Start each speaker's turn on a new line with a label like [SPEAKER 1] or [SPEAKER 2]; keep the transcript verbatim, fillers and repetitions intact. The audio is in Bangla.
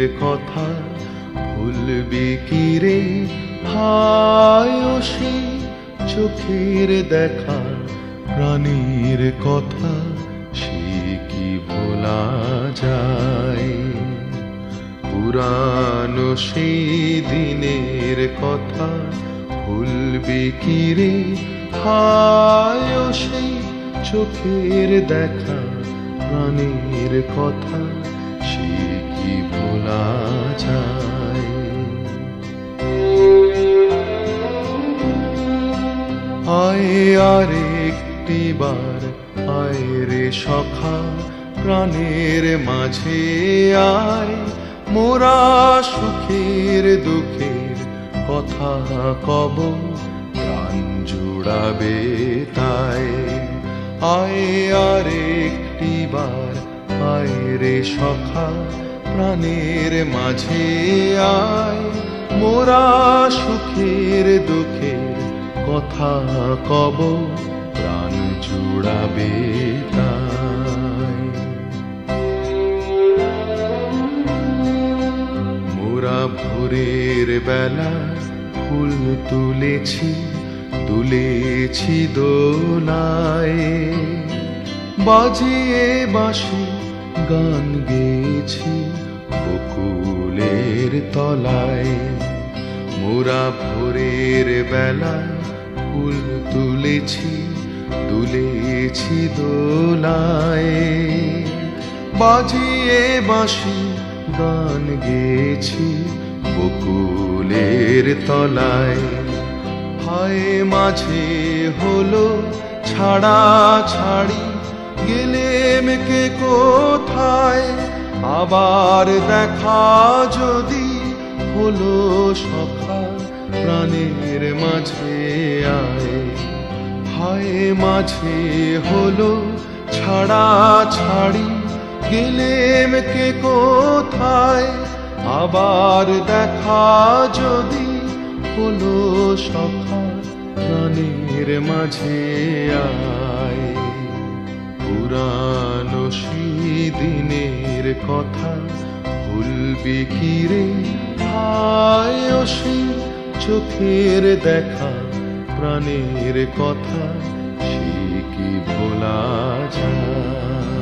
[SPEAKER 1] কথা ভুলবি কি রে হায় সেই চোখের দেখা প্রাণীর কথা সে কি ভোলা যায় পুরানো সেই দিনের কথা ভুলবি কি রে হায় সেই চোখের দেখা প্রাণীর কথা সে কি ভোলা যায় আয় আর একটি বার আয় রে সখা প্রাণের মাঝে আয় মোরা সুখের দুঃখের কথা কব প্রাণ জুড়াবে তাই আয় আর একটি বার আয় রে সখা প্রাণের মাঝে আয় মোরা সুখের দুঃখের কথা কব প্রাণ জুড়াবে তাই মোরা ভোরের বেলা ফুল তুলেছি তুলেছি দোলায় বাজিয়ে বাঁশি গান গেয়েছি বকুলের তলায় মোরা ভোরের বেলা ফুল তুলেছি তুলেছি দোলায় বাজিয়ে বাঁশি গান গেয়েছি বকুলের তলায় হায় মাঝে হলো ছাড়া ছাড়ি গেলেম কে কোথায় আবার দেখা যদি হলো সখা প্রাণের মাঝে আয় হায় মাঝে হলো ছাড়া ছাড়ি গেলেম কে কোথায় আবার দেখা যদি হলো সখা প্রাণের মাঝে আয় পুরানো সেই দিনের কথা ভুলবি কি রে হায় সেই চোখের দেখা প্রাণের কথা সে কি ভোলা যায়।